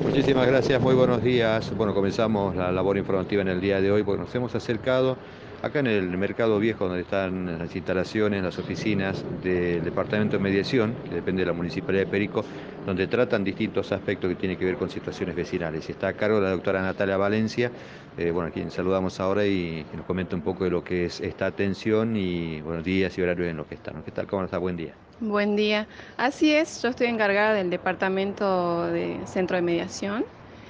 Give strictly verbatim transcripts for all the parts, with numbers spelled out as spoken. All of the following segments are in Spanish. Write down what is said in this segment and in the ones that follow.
Muchísimas gracias, muy buenos días. Bueno, comenzamos la labor informativa en el día de hoy porque nos hemos acercado acá en el Mercado Viejo, donde están las instalaciones, las oficinas del Departamento de Mediación, que depende de la Municipalidad de Perico, donde tratan distintos aspectos que tienen que ver con situaciones vecinales. Y está a cargo la doctora Natalia Valencia, eh, bueno, a quien saludamos ahora y que nos comenta un poco de lo que es esta atención y buenos días y horarios en lo que están. ¿Qué tal? ¿Cómo está? Buen día. Buen día. Así es, yo estoy encargada del departamento de centro de mediación.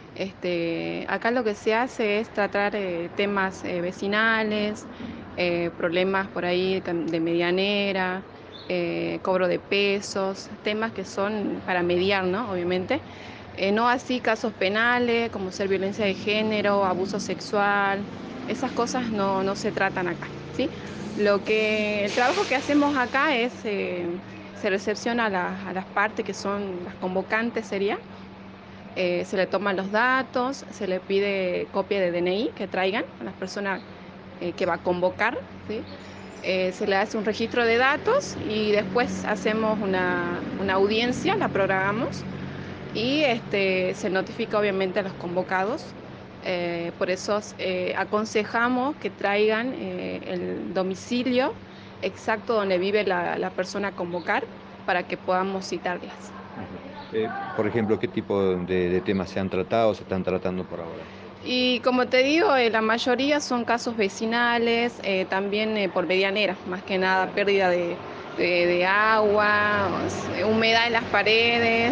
Este, acá lo que se hace es tratar eh, temas eh, vecinales, eh, problemas por ahí cam- de medianera, eh, cobro de pesos, temas que son para mediar, ¿no? Obviamente. Eh, no así casos penales como ser violencia de género, abuso sexual, esas cosas no, no se tratan acá, ¿sí? Lo que, el trabajo que hacemos acá es, eh, se recepciona a, la- a las partes que son las convocantes, sería, eh, se le toman los datos, se le pide copia de D N I que traigan a las personas eh, que va a convocar, ¿sí? Eh, se le hace un registro de datos y después hacemos una, una audiencia, la programamos y este, se notifica obviamente a los convocados. Eh, por eso eh, aconsejamos que traigan eh, el domicilio exacto donde vive la, la persona a convocar para que podamos citarlas. Ujú. Eh, por ejemplo, ¿qué tipo de, de temas se han tratado o se están tratando por ahora? Y como te digo, eh, la mayoría son casos vecinales, eh, también eh, por medianera, más que nada pérdida de, de- de agua, o s- humedad en las paredes,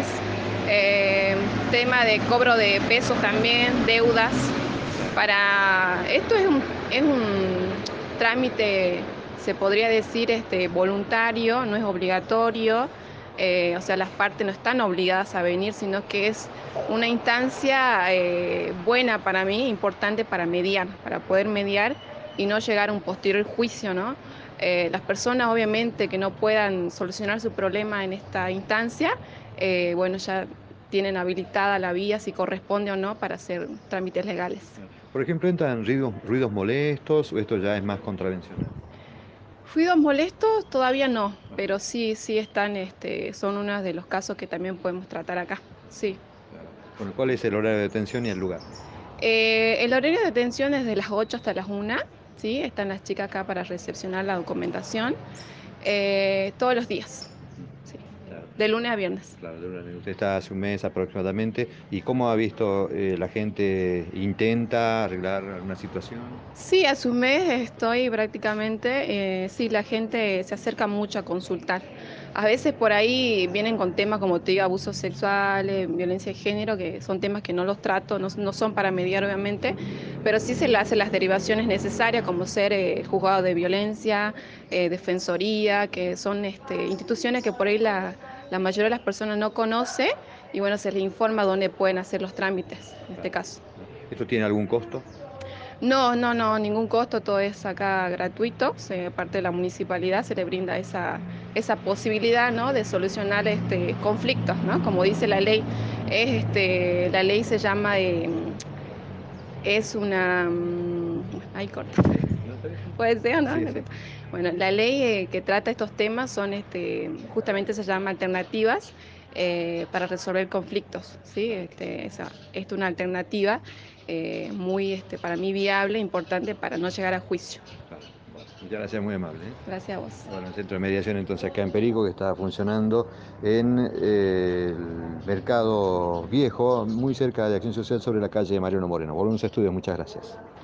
eh, tema de cobro de pesos también, deudas. Claro. Para esto es un, es un trámite, se podría decir, este, voluntario, no es obligatorio. Eh, o sea, las partes no están obligadas a venir, sino que es una instancia eh, buena para mí, importante para mediar, para poder mediar y no llegar a un posterior juicio, ¿no? Eh, las personas, obviamente, que no puedan solucionar su problema en esta instancia, eh, bueno, ya tienen habilitada la vía, si corresponde o no, para hacer trámites legales. Claro. Por ejemplo, ¿entran ruidos, ruidos molestos o esto ya es más contravencional? Ruidos molestos todavía no, Ajá, pero sí, sí están, este, son uno de los casos que también podemos tratar acá. Sí. claro. Bueno, ¿cuál es el horario de detención y el lugar? Eh, el horario de atención es de las ocho hasta las una, ¿sí? Están las chicas acá para recepcionar la documentación eh, todos los días, Ujú, ¿sí? claro. De lunes a viernes. Claro, de una- usted está hace un mes aproximadamente. ¿Y cómo ha visto eh, la gente intenta arreglar alguna situación? Sí, a su mes estoy prácticamente, eh, sí, la gente se acerca mucho a consultar. A veces por ahí vienen con temas como te digo, abusos sexuales, violencia de género, que son temas que no los trato, no, no son para mediar obviamente, pero sí se le hacen las derivaciones necesarias como ser eh, juzgado de violencia, eh, defensoría, que son este, instituciones que por ahí la, la mayoría de las personas no conoce y bueno, se les informa dónde pueden hacer los trámites, en este Claro, caso. claro. ¿Esto tiene algún costo? No, no, no, ningún costo, todo es acá gratuito. Se, parte de la municipalidad se le brinda esa, esa posibilidad, ¿no? De solucionar este, conflictos, ¿no? Como dice la ley, es este, la ley se llama, eh, es una, mm, ay, corta, ¿No está bien? puede ser o no. Sí, sí. Bueno, la ley eh, que trata estos temas son, este, justamente se llama alternativas eh, para resolver conflictos, ¿sí? Claro, Este, esa, es una alternativa eh, muy, este, para mí viable, importante para no llegar a juicio. claro. Bueno, muchas gracias, muy amable, ¿eh? Gracias a vos. Bueno, el centro de mediación entonces acá en Perico, que está funcionando en eh, el Mercado Viejo, muy cerca de Acción Social sobre la calle Mariano Moreno. Volvemos a estudios, muchas gracias.